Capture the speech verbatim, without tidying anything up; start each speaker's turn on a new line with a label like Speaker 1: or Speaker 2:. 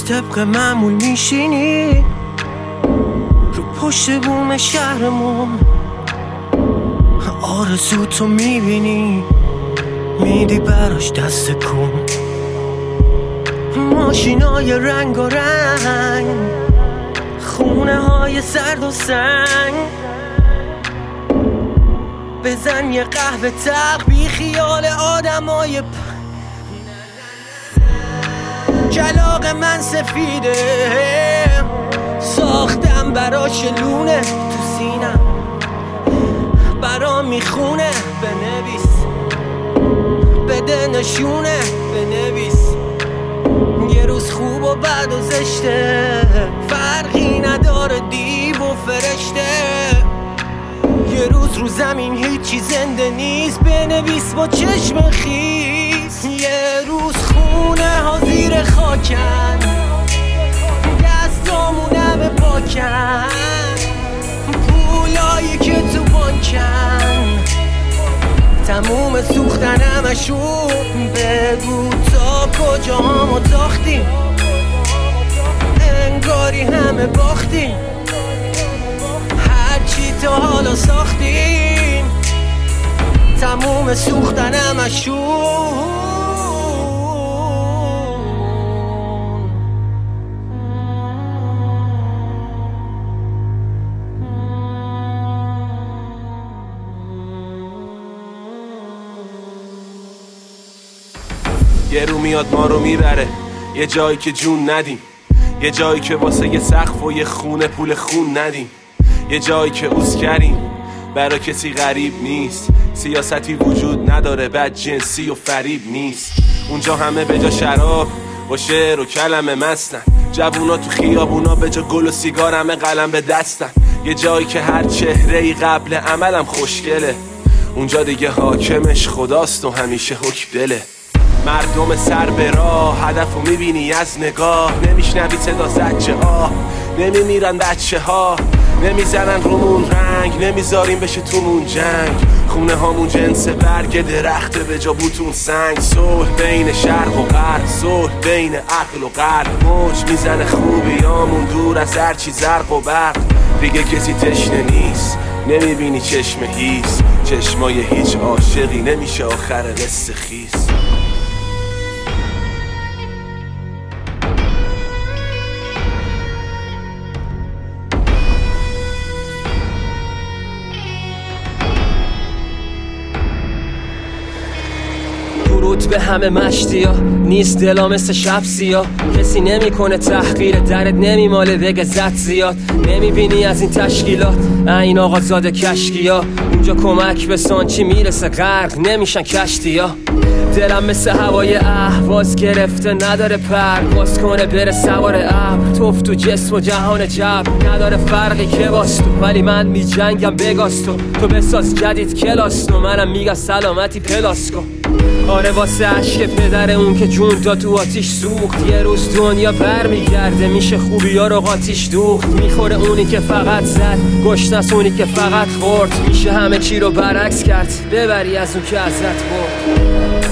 Speaker 1: باز طبق معمول میشینی رو پشت بوم شهرمون، آرزو تو میبینی میدی براش دست کن. ماشینای رنگ و رنگ، خونه های سرد و سنگ، بزن یه قهوه تلخ بی خیال آدم های پ... کلاغ من سفیده، ساختم براش لونه تو سینم، برام میخونه. بنویس بده نشونه، بنویس یه روز خوب و بد و زشته، فرقی نداره دیو و فرشته. یه روز رو زمین هیچی زنده نیست، بنویس با چشم خیس. یه روز خونه ها زیر خاکن، دستامونم پاکن، پولایی که تو بانکن تموم سوختنمشون. بگو تا کجا همو تاختیم، انگاری همه باختیم، هرچی تا حالا ساختیم تموم سوختنمشون.
Speaker 2: یه رو میاد ما رو میبره یه جایی که جون ندیم، یه جایی که واسه یه سقف و یه خونه پول خون ندیم، یه جایی که اوزگریم برا کسی غریب نیست، سیاستی وجود نداره بد جنسی و فریب نیست. اونجا همه به جا شراب و شعر و کلمه مستن، جوونا تو خیابونا به جا گل و سیگار همه قلم به دستن. یه جایی که هر چهره‌ای قبل عملم خوشگله، اونجا دیگه حاکمش خداست و همیشه حکم دله. مردم سر به راه، هدفو میبینی از نگاه، نمیشنوی صدا زجه ها، نمیمیرن بچه ها، نمیزنن رومون رنگ، نمیذاریم بشه تومون جنگ. خونه هامون جنس برگ درخته به جا بوتون سنگ. صلح بین شرق و غرب، صلح بین عقل و قلب، موج میزنه خوبیامون دور از هرچی زرق و برق. دیگه کسی تشنه نیست، نمیبینی چشم هیس، چشمای هیچ عاشقی نمیشه آخر قصه خیس.
Speaker 3: درود به همه مشتی ها، نیست دلا مثل شب سیاه، کسی نمیکنه تحقیر درد، نمیماله بگه زد زیاد. نمیبینی از این تشکیلات این آقا زاده کشکی ها، اونجا کمک به سانچی میرسه غرق نمیشن کشتی ها. دلم مثل هوای اهواز گرفته نداره پر، باز کنه بره سوار ابر، توف تو جسم و جهان جبر، نداره فرقی که باز تو، ولی من می جنگم بگاز تو، تو بساز جدید کلاس تو، منم میگم سلامتی پلاس کن. آره واسه عشق پدر اون که جون داد تو آتیش سوخت، یه روز دنیا بر میگرده میشه خوبی ها رو قاتیش دوخت. میخوره اونی که فقط زد، گشنس اونی که فقط خورد، میشه همه چی رو برعکس کرد، ببری از اون که ازت برد.